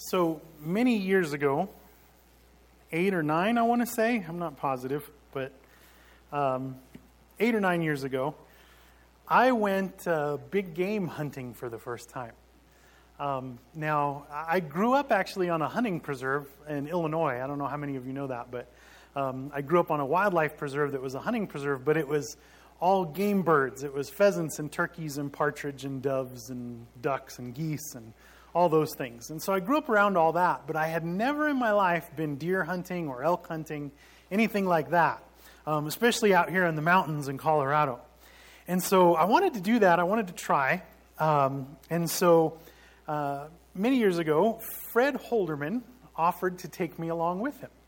So many years ago, 8 or 9, I want to say, I'm not positive, but 8 or 9 years ago, I went big game hunting for the first time. Now, I grew up actually on a hunting preserve in Illinois. I don't know how many of you know that, but I grew up on a wildlife preserve that was a hunting preserve, but it was all game birds. It was pheasants and turkeys and partridge and doves and ducks and geese and all those things. And so I grew up around all that, but I had never in my life been deer hunting or elk hunting, anything like that, especially out here in the mountains in Colorado. And so I wanted to do that. I wanted to try. And so many years ago, Fred Holderman offered to take me along with him.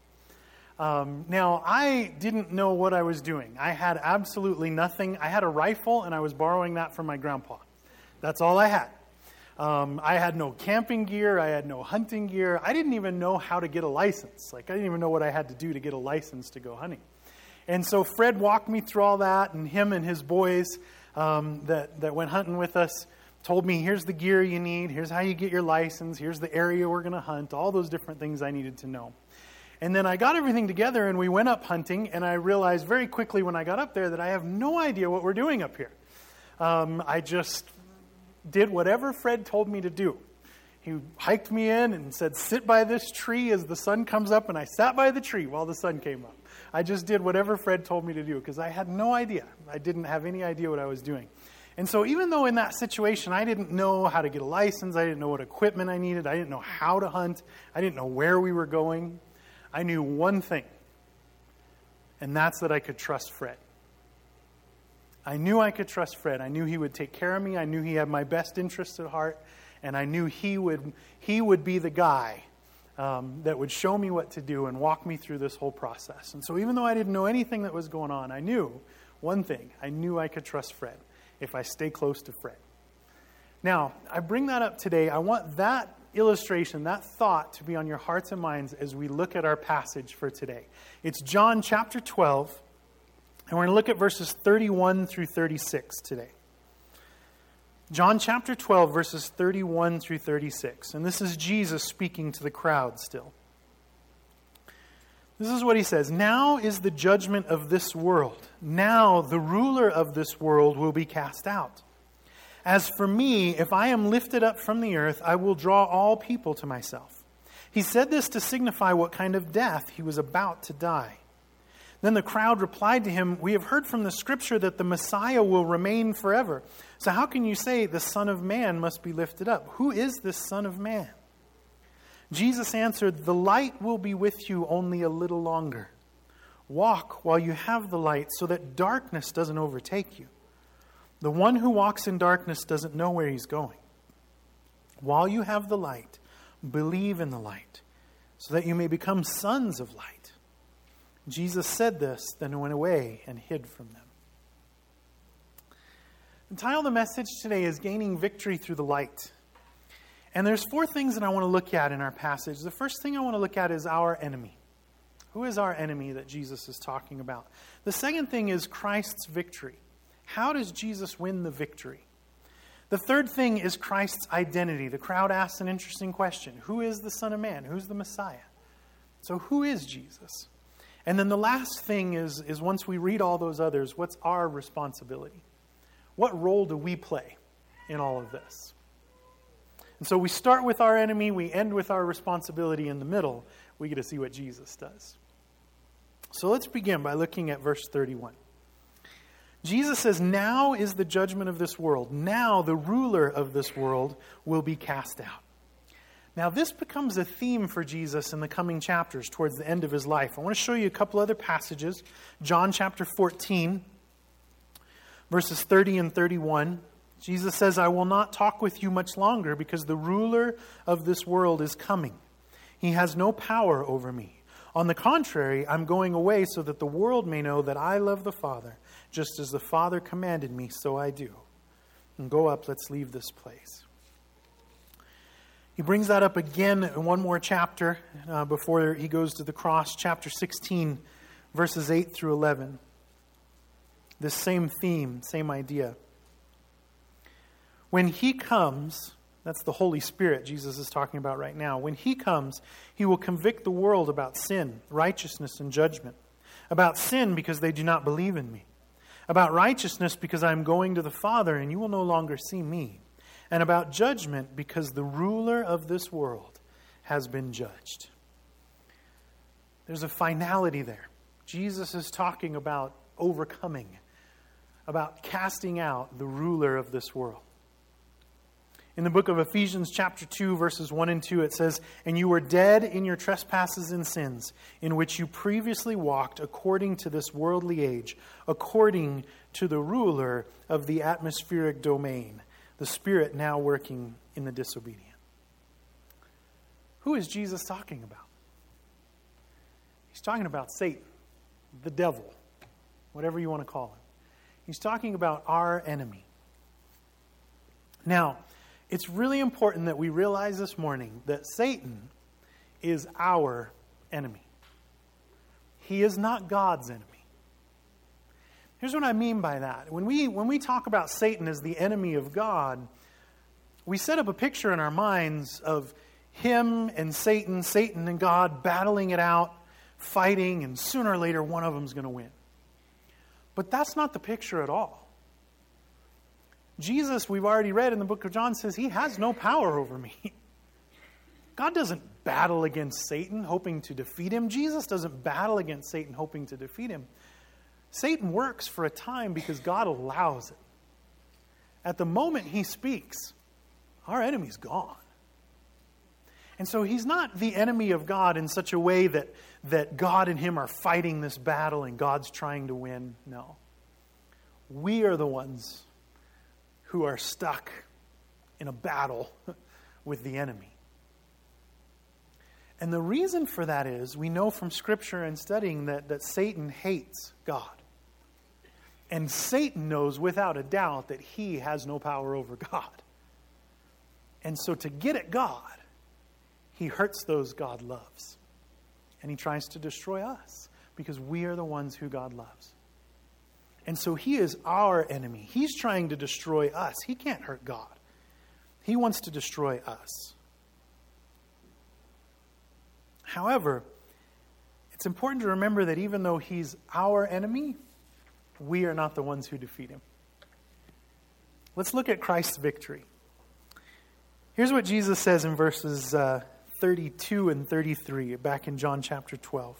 Now, I didn't know what I was doing. I had absolutely nothing. I had a rifle, and I was borrowing that from my grandpa. That's all I had. I had no camping gear. I had no hunting gear. I didn't even know how to get a license. I didn't even know what I had to do to get a license to go hunting. And so Fred walked me through all that, and him and his boys that went hunting with us told me, here's the gear you need, here's how you get your license, here's the area we're going to hunt, all those different things I needed to know. And then I got everything together, and we went up hunting, and I realized very quickly when I got up there that I have no idea what we're doing up here. I just did whatever Fred told me to do. He hiked me in and said, sit by this tree as the sun comes up, and I sat by the tree while the sun came up. I just did whatever Fred told me to do because I had no idea. I didn't have any idea what I was doing. And so even though in that situation I didn't know how to get a license, I didn't know what equipment I needed, I didn't know how to hunt, I didn't know where we were going, I knew one thing, and that's that I could trust Fred. I knew I could trust Fred. I knew he would take care of me. I knew he had my best interests at heart, and I knew he would be the guy that would show me what to do and walk me through this whole process. And so even though I didn't know anything that was going on, I knew one thing. I knew I could trust Fred if I stay close to Fred. Now, I bring that up today. I want that illustration, that thought to be on your hearts and minds as we look at our passage for today. It's John chapter 12, and we're going to look at verses 31 through 36 today. John chapter 12, verses 31 through 36. And this is Jesus speaking to the crowd still. This is what he says. Now is the judgment of this world. Now the ruler of this world will be cast out. As for me, if I am lifted up from the earth, I will draw all people to myself. He said this to signify what kind of death he was about to die. Then the crowd replied to him, we have heard from the scripture that the Messiah will remain forever. So how can you say the Son of Man must be lifted up? Who is this Son of Man? Jesus answered, the light will be with you only a little longer. Walk while you have the light so that darkness doesn't overtake you. The one who walks in darkness doesn't know where he's going. While you have the light, believe in the light so that you may become sons of light. Jesus said this, then went away and hid from them. The title of the message today is Gaining Victory Through the Light. And there's 4 things that I want to look at in our passage. The first thing I want to look at is our enemy. Who is our enemy that Jesus is talking about? The second thing is Christ's victory. How does Jesus win the victory? The third thing is Christ's identity. The crowd asks an interesting question. Who is the Son of Man? Who's the Messiah? So who is Jesus? And then the last thing is once we read all those others, what's our responsibility? What role do we play in all of this? And so we start with our enemy, we end with our responsibility in the middle. We get to see what Jesus does. So let's begin by looking at verse 31. Jesus says, now is the judgment of this world. Now the ruler of this world will be cast out. Now this becomes a theme for Jesus in the coming chapters towards the end of his life. I want to show you a couple other passages. John chapter 14, verses 30 and 31. Jesus says, I will not talk with you much longer because the ruler of this world is coming. He has no power over me. On the contrary, I'm going away so that the world may know that I love the Father. Just as the Father commanded me, so I do. And go up, let's leave this place. He brings that up again in one more chapter before he goes to the cross. Chapter 16, verses 8 through 11. This same theme, same idea. When he comes, That's the Holy Spirit Jesus is talking about right now. When he comes, he will convict the world about sin, righteousness, and judgment. About sin because they do not believe in me. About righteousness because I am going to the Father and you will no longer see me. And about judgment because the ruler of this world has been judged. There's a finality there. Jesus is talking about overcoming, about casting out the ruler of this world. In the book of Ephesians chapter 2, verses 1 and 2, it says, "And you were dead in your trespasses and sins, in which you previously walked according to this worldly age, according to the ruler of the atmospheric domain, the spirit now working in the disobedient." Who is Jesus talking about? He's talking about Satan, the devil, whatever you want to call him. He's talking about our enemy. Now, it's really important that we realize this morning that Satan is our enemy. He is not God's enemy. Here's what I mean by that. When we talk about Satan as the enemy of God, we set up a picture in our minds of him and Satan and God battling it out, fighting, and sooner or later one of them is going to win. But that's not the picture at all. Jesus, we've already read in the book of John, says he has no power over me. God doesn't battle against Satan hoping to defeat him. Jesus doesn't battle against Satan hoping to defeat him. Satan works for a time because God allows it. At the moment he speaks, our enemy's gone. And so he's not the enemy of God in such a way that God and him are fighting this battle and God's trying to win. No. We are the ones who are stuck in a battle with the enemy. And the reason for that is, we know from Scripture and studying that Satan hates God. And Satan knows without a doubt that he has no power over God. And so to get at God, he hurts those God loves. And he tries to destroy us because we are the ones who God loves. And so he is our enemy. He's trying to destroy us. He can't hurt God. He wants to destroy us. However, it's important to remember that even though he's our enemy, we are not the ones who defeat him. Let's look at Christ's victory. Here's what Jesus says in verses 32 and 33, back in John chapter 12.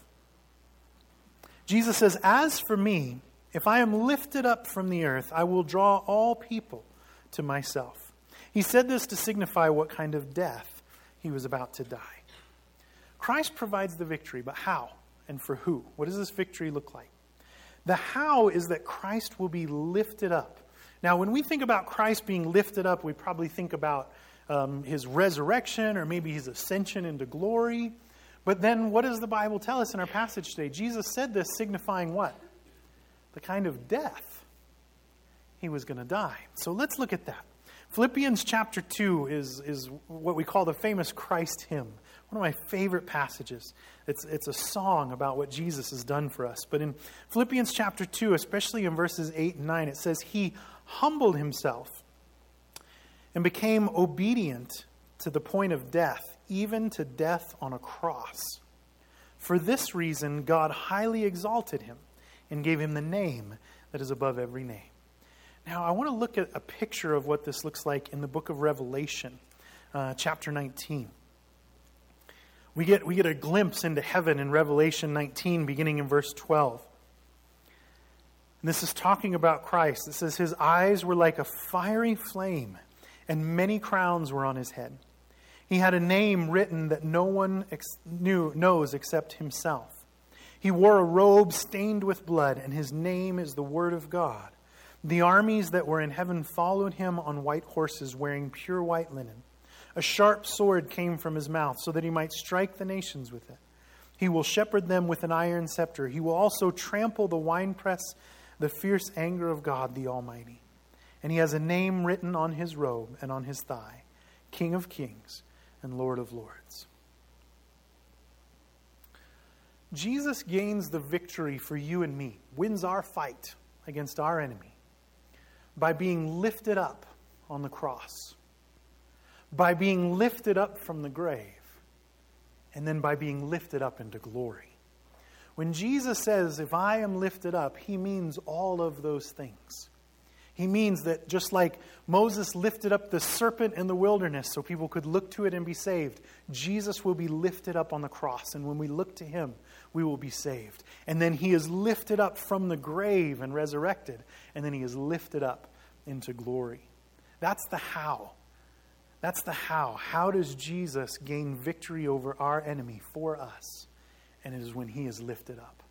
Jesus says, "As for me, if I am lifted up from the earth, I will draw all people to myself." He said this to signify what kind of death he was about to die. Christ provides the victory, but how and for who? What does this victory look like? The how is that Christ will be lifted up. Now, when we think about Christ being lifted up, we probably think about his resurrection or maybe his ascension into glory. But then what does the Bible tell us in our passage today? Jesus said this signifying what? The kind of death he was going to die. So let's look at that. Philippians chapter 2 is what we call the famous Christ hymn. One of my favorite passages. It's a song about what Jesus has done for us. But in Philippians chapter 2, especially in verses 8 and 9, it says, "He humbled himself and became obedient to the point of death, even to death on a cross. For this reason, God highly exalted him and gave him the name that is above every name." Now, I want to look at a picture of what this looks like in the book of Revelation, chapter 19. We get a glimpse into heaven in Revelation 19, beginning in verse 12. And this is talking about Christ. It says, "His eyes were like a fiery flame, and many crowns were on his head. He had a name written that no one knows except himself. He wore a robe stained with blood, and his name is the Word of God. The armies that were in heaven followed him on white horses, wearing pure white linen. A sharp sword came from his mouth, so that he might strike the nations with it. He will shepherd them with an iron scepter. He will also trample the winepress, the fierce anger of God the Almighty. And he has a name written on his robe and on his thigh, King of Kings and Lord of Lords." Jesus gains the victory for you and me, wins our fight against our enemy by being lifted up on the cross, by being lifted up from the grave, and then by being lifted up into glory. When Jesus says, if I am lifted up, he means all of those things. He means that just like Moses lifted up the serpent in the wilderness so people could look to it and be saved, Jesus will be lifted up on the cross. And when we look to him, we will be saved. And then he is lifted up from the grave and resurrected. And then he is lifted up into glory. That's the how. That's the how. How does Jesus gain victory over our enemy for us? And it is when he is lifted up.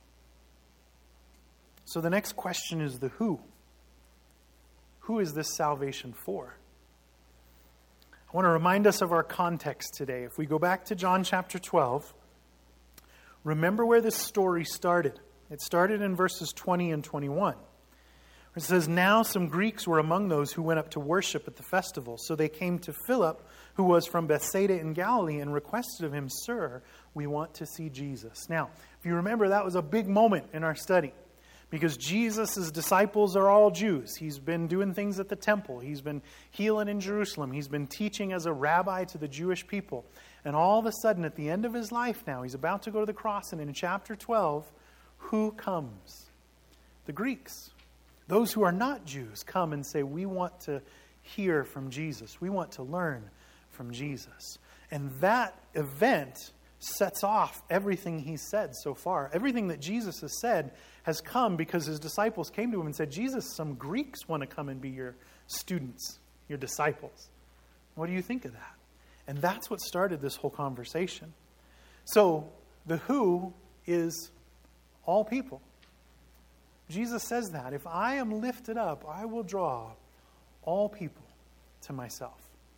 So the next question is the who. Who is this salvation for? I want to remind us of our context today. If we go back to John chapter 12, remember where this story started. It started in verses 20 and 21. It says, now some Greeks were among those who went up to worship at the festival. So they came to Philip, who was from Bethsaida in Galilee, and requested of him, Sir, we want to see Jesus. Now, if you remember, that was a big moment in our study, because Jesus' disciples are all Jews. He's been doing things at the temple. He's been healing in Jerusalem. He's been teaching as a rabbi to the Jewish people. And all of a sudden, at the end of his life now, he's about to go to the cross. And in chapter 12, who comes? The Greeks. Those who are not Jews come and say, we want to hear from Jesus. We want to learn from Jesus. And that event sets off everything he's said so far. Everything that Jesus has said has come because his disciples came to him and said, Jesus, some Greeks want to come and be your students, your disciples. What do you think of that? And that's what started this whole conversation. So the who is all people. Jesus says that. If I am lifted up, I will draw all people to myself.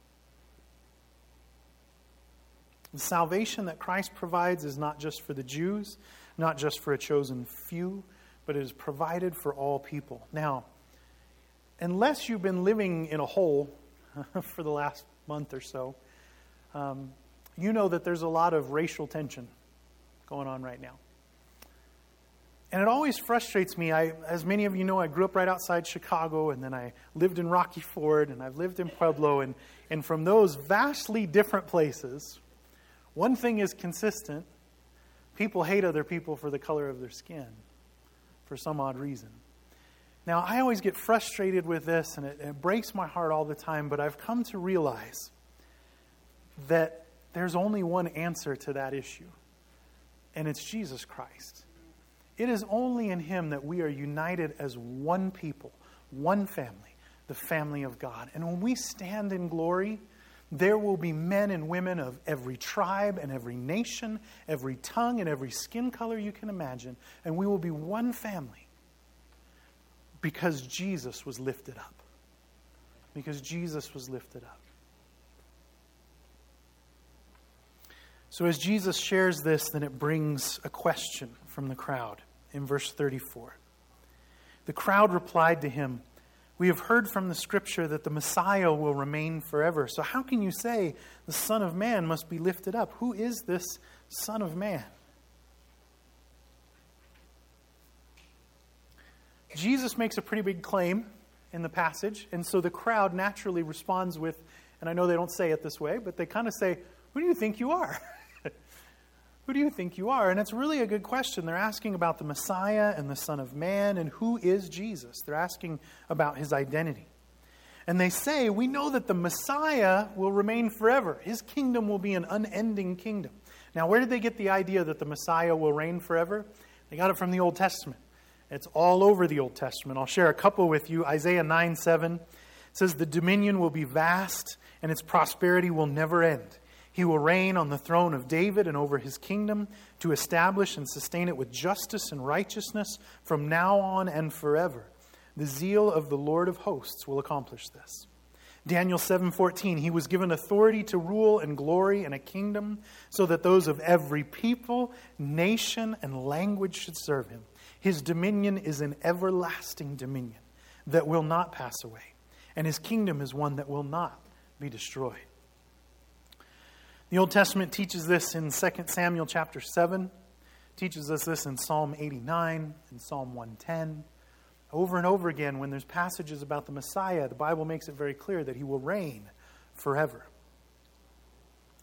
The salvation that Christ provides is not just for the Jews, not just for a chosen few, but it is provided for all people. Now, unless you've been living in a hole for the last month or so, you know that there's a lot of racial tension going on right now. And it always frustrates me. As many of you know, I grew up right outside Chicago, and then I lived in Rocky Ford, and I've lived in Pueblo. And from those vastly different places, one thing is consistent. People hate other people for the color of their skin, for some odd reason. Now, I always get frustrated with this, and it breaks my heart all the time, but I've come to realize that there's only one answer to that issue, and it's Jesus Christ. It is only in him that we are united as one people, one family, the family of God. And when we stand in glory, there will be men and women of every tribe and every nation, every tongue and every skin color you can imagine. And we will be one family because Jesus was lifted up. Because Jesus was lifted up. So as Jesus shares this, then it brings a question from the crowd in verse 34. The crowd replied to him, we have heard from the Scripture that the Messiah will remain forever. So how can you say the Son of Man must be lifted up? Who is this Son of Man? Jesus makes a pretty big claim in the passage, and so the crowd naturally responds with, and I know they don't say it this way, but they kind of say, who do you think you are? Who do you think you are? And it's really a good question. They're asking about the Messiah and the Son of Man, and who is Jesus? They're asking about his identity. And they say, we know that the Messiah will remain forever. His kingdom will be an unending kingdom. Now, where did they get the idea that the Messiah will reign forever? They got it from the Old Testament. It's all over the Old Testament. I'll share a couple with you. Isaiah 9:7 says, the dominion will be vast, and its prosperity will never end. He will reign on the throne of David and over his kingdom to establish and sustain it with justice and righteousness from now on and forever. The zeal of the Lord of hosts will accomplish this. Daniel 7:14, he was given authority to rule and glory and a kingdom so that those of every people, nation, and language should serve him. His dominion is an everlasting dominion that will not pass away, and his kingdom is one that will not be destroyed. The Old Testament teaches this in 2 Samuel chapter 7, teaches us this in Psalm 89 and Psalm 110. Over and over again, when there's passages about the Messiah, the Bible makes it very clear that he will reign forever.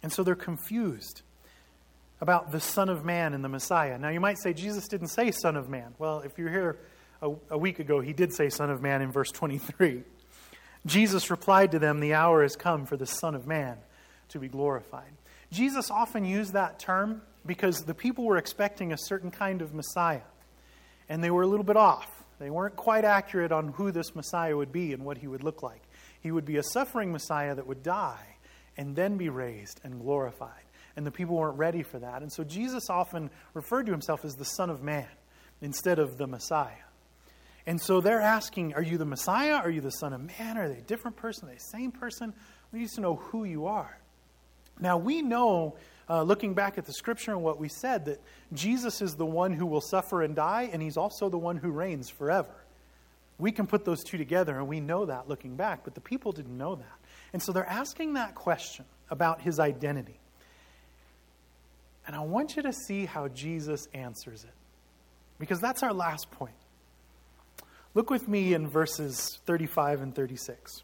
And so they're confused about the Son of Man and the Messiah. Now you might say, Jesus didn't say Son of Man. Well, if you're here a week ago, he did say Son of Man in verse 23. Jesus replied to them, the hour has come for the Son of Man to be glorified. Jesus often used that term because the people were expecting a certain kind of Messiah. And they were a little bit off. They weren't quite accurate on who this Messiah would be and what he would look like. He would be a suffering Messiah that would die and then be raised and glorified. And the people weren't ready for that. And so Jesus often referred to himself as the Son of Man instead of the Messiah. And so they're asking, are you the Messiah? Are you the Son of Man? Are they a different person? Are they the same person? We need to know who you are. Now we know, looking back at the scripture and what we said, that Jesus is the one who will suffer and die, and he's also the one who reigns forever. We can put those two together, and we know that looking back, but the people didn't know that. And so they're asking that question about his identity. And I want you to see how Jesus answers it, because that's our last point. Look with me in verses 35 and 36.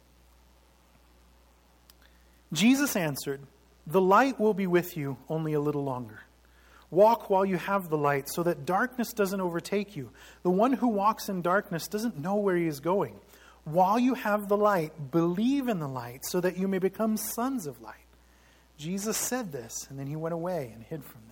Jesus answered, "The light will be with you only a little longer. Walk while you have the light so that darkness doesn't overtake you. The one who walks in darkness doesn't know where he is going. While you have the light, believe in the light so that you may become sons of light." Jesus said this, and then he went away and hid from them.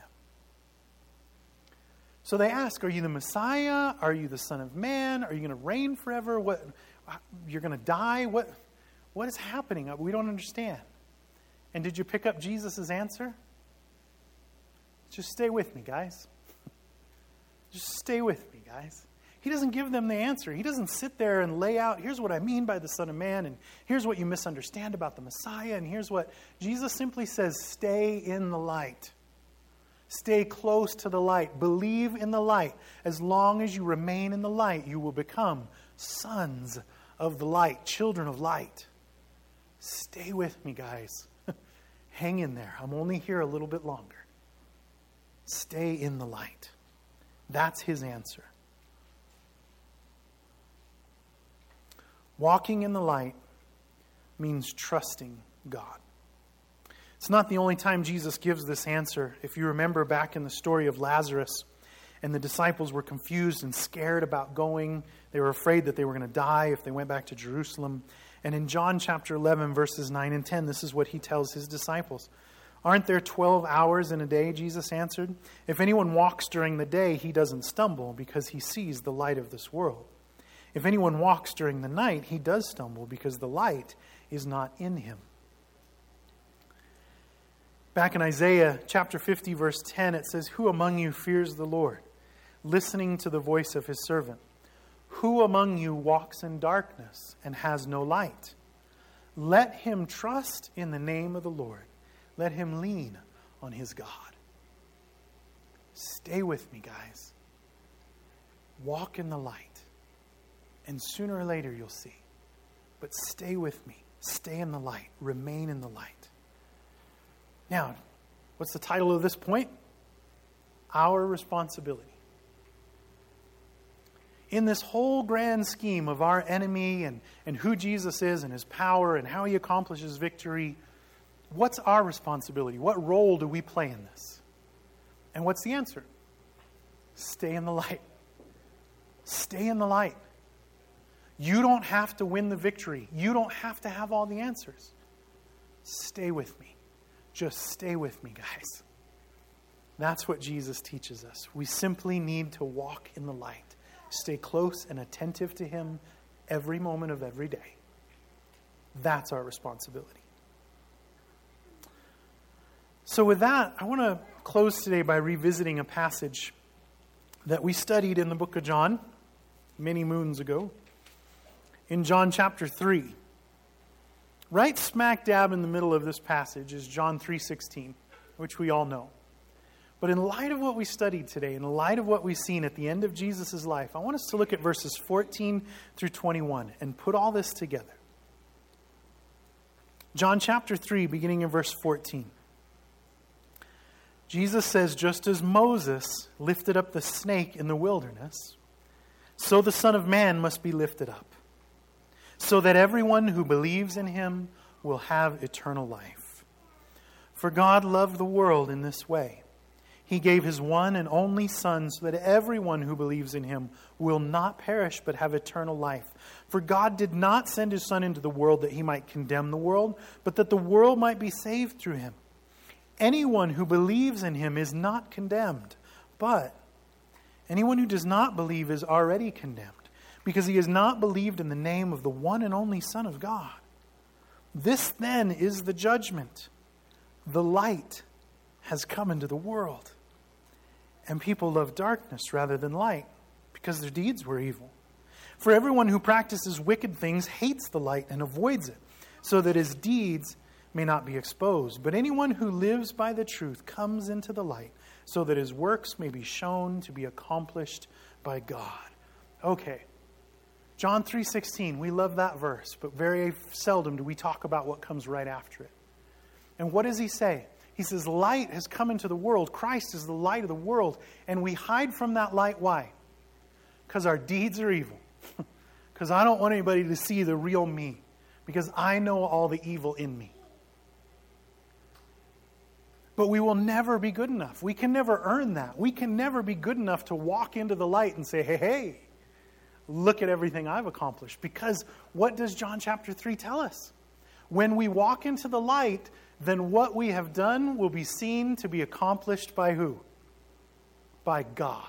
So they ask, are you the Messiah? Are you the Son of Man? Are you going to reign forever? What? You're going to die? What is happening? We don't understand. And did you pick up Jesus' answer? Just stay with me, guys. Just stay with me, guys. He doesn't give them the answer. He doesn't sit there and lay out, here's what I mean by the Son of Man, and here's what you misunderstand about the Messiah, and here's what... Jesus simply says, stay in the light. Stay close to the light. Believe in the light. As long as you remain in the light, you will become sons of the light, children of light. Stay with me, guys. Hang in there. I'm only here a little bit longer. Stay in the light. That's his answer. Walking in the light means trusting God. It's not the only time Jesus gives this answer. If you remember back in the story of Lazarus, and the disciples were confused and scared about going. They were afraid that they were going to die if they went back to Jerusalem. And in John chapter 11, verses 9 and 10, this is what he tells his disciples. "Aren't there 12 hours in a day?" Jesus answered. "If anyone walks during the day, he doesn't stumble because he sees the light of this world. If anyone walks during the night, he does stumble because the light is not in him." Back in Isaiah chapter 50, verse 10, it says, "Who among you fears the Lord, listening to the voice of his servant? Who among you walks in darkness and has no light? Let him trust in the name of the Lord. Let him lean on his God." Stay with me, guys. Walk in the light. And sooner or later you'll see. But stay with me. Stay in the light. Remain in the light. Now, what's the title of this point? Our responsibility. In this whole grand scheme of our enemy and who Jesus is and his power and how he accomplishes victory, what's our responsibility? What role do we play in this? And what's the answer? Stay in the light. Stay in the light. You don't have to win the victory. You don't have to have all the answers. Stay with me. Just stay with me, guys. That's what Jesus teaches us. We simply need to walk in the light. Stay close and attentive to him every moment of every day. That's our responsibility. So with that, I want to close today by revisiting a passage that we studied in the book of John many moons ago. In John chapter 3. Right smack dab in the middle of this passage is John 3:16, which we all know. But in light of what we studied today, in light of what we've seen at the end of Jesus' life, I want us to look at verses 14 through 21 and put all this together. John chapter 3, beginning in verse 14. Jesus says, "Just as Moses lifted up the snake in the wilderness, so the Son of Man must be lifted up, so that everyone who believes in him will have eternal life. For God loved the world in this way. He gave his one and only Son so that everyone who believes in him will not perish but have eternal life. For God did not send his Son into the world that he might condemn the world, but that the world might be saved through him. Anyone who believes in him is not condemned, but anyone who does not believe is already condemned, because he has not believed in the name of the one and only Son of God. This then is the judgment. The light has come into the world, and people love darkness rather than light, because their deeds were evil. For everyone who practices wicked things hates the light and avoids it, so that his deeds may not be exposed. But anyone who lives by the truth comes into the light, so that his works may be shown to be accomplished by God. Okay, John 3:16, we love that verse, but very seldom do we talk about what comes right after it. And what does he say? He says, light has come into the world. Christ is the light of the world. And we hide from that light. Why? Because our deeds are evil. Because I don't want anybody to see the real me. Because I know all the evil in me. But we will never be good enough. We can never earn that. We can never be good enough to walk into the light and say, hey, look at everything I've accomplished. Because what does John chapter 3 tell us? When we walk into the light, then what we have done will be seen to be accomplished by who? By God.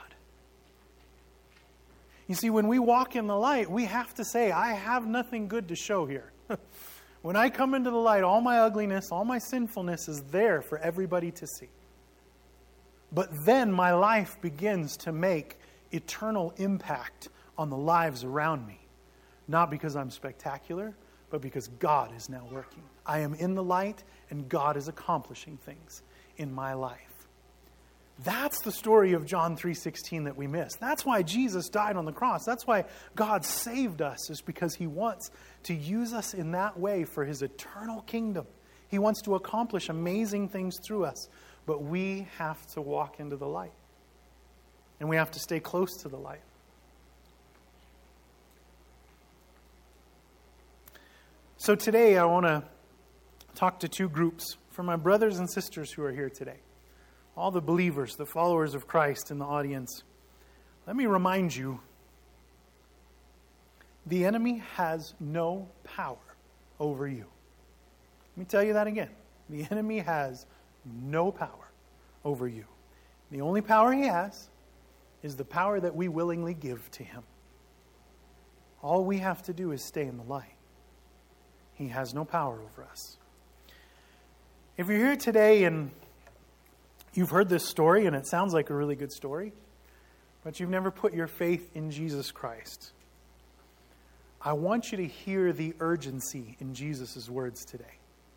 You see, when we walk in the light, we have to say, I have nothing good to show here. When I come into the light, all my ugliness, all my sinfulness is there for everybody to see. But then my life begins to make eternal impact on the lives around me. Not because I'm spectacular, but because God is now working. I am in the light, and God is accomplishing things in my life. That's the story of John 3:16 that we miss. That's why Jesus died on the cross. That's why God saved us, is because he wants to use us in that way for his eternal kingdom. He wants to accomplish amazing things through us. But we have to walk into the light. And we have to stay close to the light. So today I want to talk to two groups, for my brothers and sisters who are here today. All the believers, the followers of Christ in the audience. Let me remind you, the enemy has no power over you. Let me tell you that again. The enemy has no power over you. The only power he has is the power that we willingly give to him. All we have to do is stay in the light. He has no power over us. If you're here today and you've heard this story and it sounds like a really good story, but you've never put your faith in Jesus Christ, I want you to hear the urgency in Jesus' words today.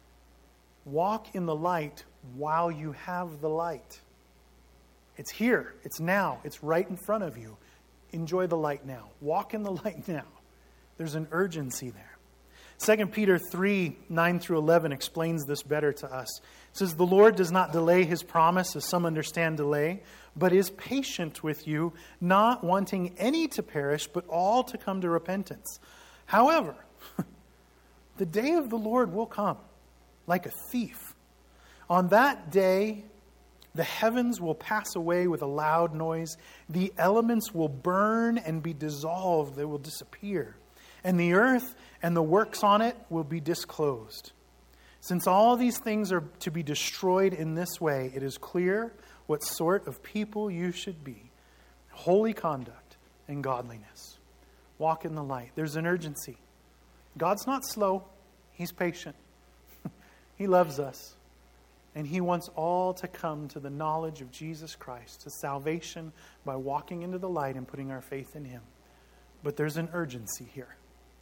Walk in the light while you have the light. It's here. It's now. It's right in front of you. Enjoy the light now. Walk in the light now. There's an urgency there. 2 Peter 3, 9 through 11 explains this better to us. It says, the Lord does not delay his promise, as some understand delay, but is patient with you, not wanting any to perish, but all to come to repentance. However, the day of the Lord will come like a thief. On that day, the heavens will pass away with a loud noise. The elements will burn and be dissolved. They will disappear. And the earth and the works on it will be disclosed. Since all these things are to be destroyed in this way, it is clear what sort of people you should be. Holy conduct and godliness. Walk in the light. There's an urgency. God's not slow. He's patient. He loves us. And he wants all to come to the knowledge of Jesus Christ, to salvation by walking into the light and putting our faith in him. But there's an urgency here.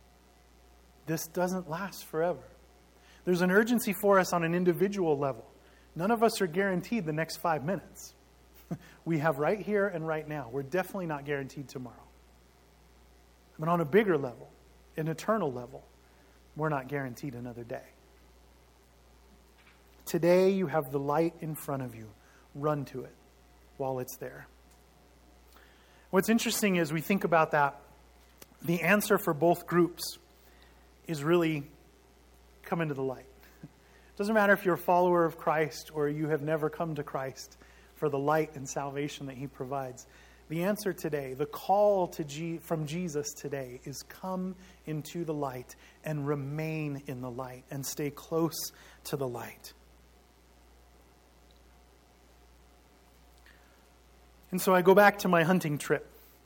This doesn't last forever. There's an urgency for us on an individual level. None of us are guaranteed the next 5 minutes. We have right here and right now. We're definitely not guaranteed tomorrow. But on a bigger level, an eternal level, we're not guaranteed another day. Today you have the light in front of you. Run to it while it's there. What's interesting is we think about that. The answer for both groups is really come into the light. It doesn't matter if you're a follower of Christ or you have never come to Christ for the light and salvation that he provides. The answer today, the call from Jesus today is come into the light and remain in the light and stay close to the light. And so I go back to my hunting trip.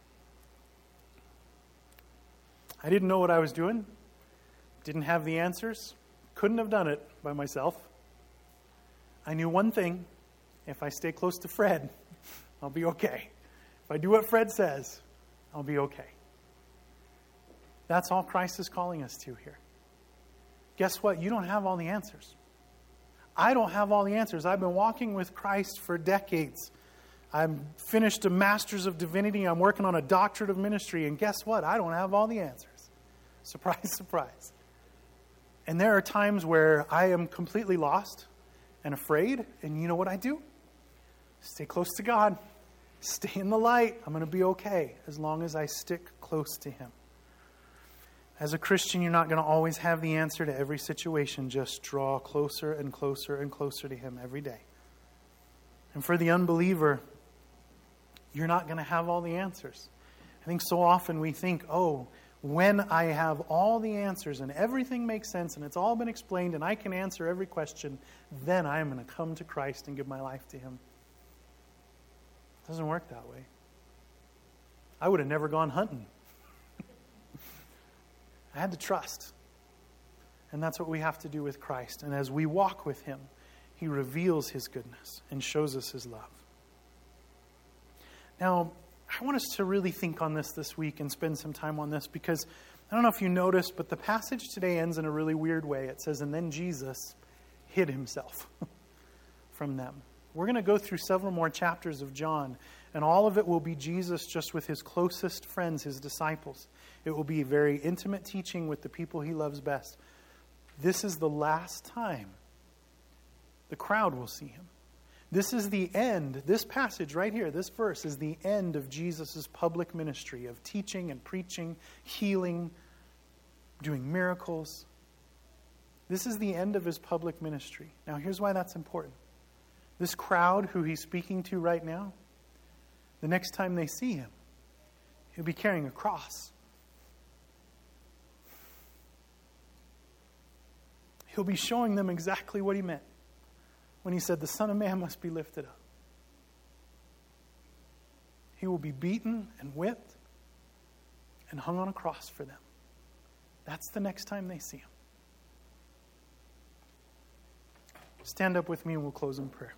I didn't know what I was doing. Didn't have the answers. Couldn't have done it by myself. I knew one thing. If I stay close to Fred, I'll be okay. If I do what Fred says, I'll be okay. That's all Christ is calling us to here. Guess what? You don't have all the answers. I don't have all the answers. I've been walking with Christ for decades. I've finished a Master's of Divinity. I'm working on a Doctorate of Ministry. And guess what? I don't have all the answers. Surprise, surprise. And there are times where I am completely lost and afraid. And you know what I do? Stay close to God. Stay in the light. I'm going to be okay as long as I stick close to him. As a Christian, you're not going to always have the answer to every situation. Just draw closer and closer and closer to him every day. And for the unbeliever, you're not going to have all the answers. I think so often we think, when I have all the answers and everything makes sense and it's all been explained and I can answer every question, then I am going to come to Christ and give my life to him. It doesn't work that way. I would have never gone hunting. I had to trust. And that's what we have to do with Christ. And as we walk with him, he reveals his goodness and shows us his love. Now, I want us to really think on this week and spend some time on this because I don't know if you noticed, but the passage today ends in a really weird way. It says, and then Jesus hid himself from them. We're going to go through several more chapters of John, and all of it will be Jesus just with his closest friends, his disciples. It will be very intimate teaching with the people he loves best. This is the last time the crowd will see him. This is the end. This passage right here, this verse, is the end of Jesus' public ministry of teaching and preaching, healing, doing miracles. This is the end of his public ministry. Now, here's why that's important. This crowd who he's speaking to right now, the next time they see him, he'll be carrying a cross. He'll be showing them exactly what he meant when he said the Son of Man must be lifted up. He will be beaten and whipped and hung on a cross for them. That's the next time they see him. Stand up with me and we'll close in prayer.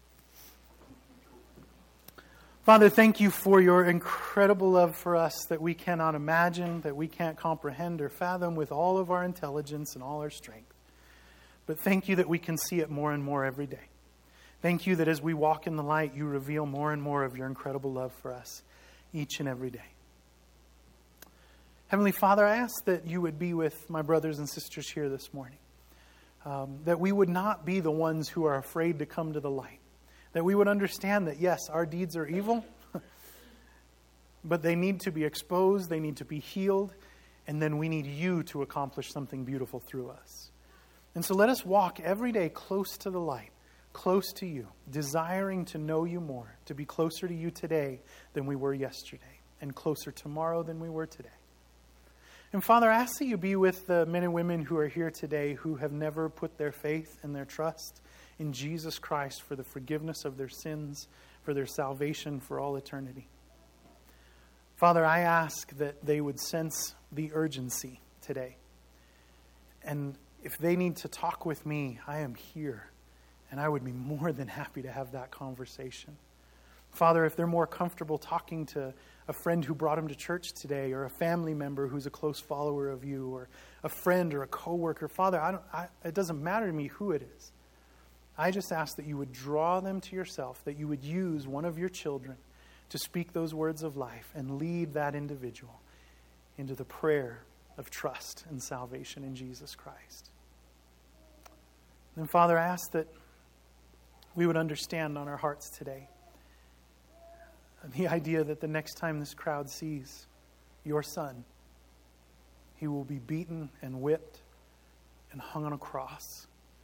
Father, thank you for your incredible love for us that we cannot imagine, that we can't comprehend or fathom with all of our intelligence and all our strength. But thank you that we can see it more and more every day. Thank you that as we walk in the light, you reveal more and more of your incredible love for us each and every day. Heavenly Father, I ask that you would be with my brothers and sisters here this morning. That we would not be the ones who are afraid to come to the light. That we would understand that, yes, our deeds are evil, but they need to be exposed, they need to be healed, and then we need you to accomplish something beautiful through us. And so let us walk every day close to the light, close to you, desiring to know you more, to be closer to you today than we were yesterday, and closer tomorrow than we were today. And Father, I ask that you be with the men and women who are here today who have never put their faith and their trust in Jesus Christ for the forgiveness of their sins, for their salvation for all eternity. Father, I ask that they would sense the urgency today. And if they need to talk with me, I am here. And I would be more than happy to have that conversation. Father, if they're more comfortable talking to a friend who brought them to church today, or a family member who's a close follower of you, or a friend or a coworker, Father, it doesn't matter to me who it is. I just ask that you would draw them to yourself, that you would use one of your children to speak those words of life and lead that individual into the prayer of trust and salvation in Jesus Christ. And Father, I ask that we would understand on our hearts today the idea that the next time this crowd sees your Son, he will be beaten and whipped and hung on a cross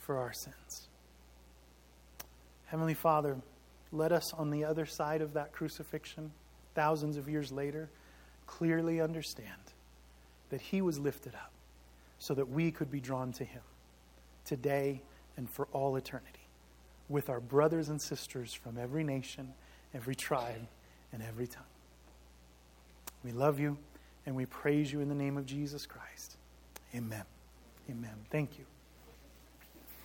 for our sins. Heavenly Father, let us on the other side of that crucifixion, thousands of years later, clearly understand that he was lifted up so that we could be drawn to him today and for all eternity, with our brothers and sisters from every nation, every tribe, and every tongue. We love you and we praise you in the name of Jesus Christ. Amen. Amen. Thank you.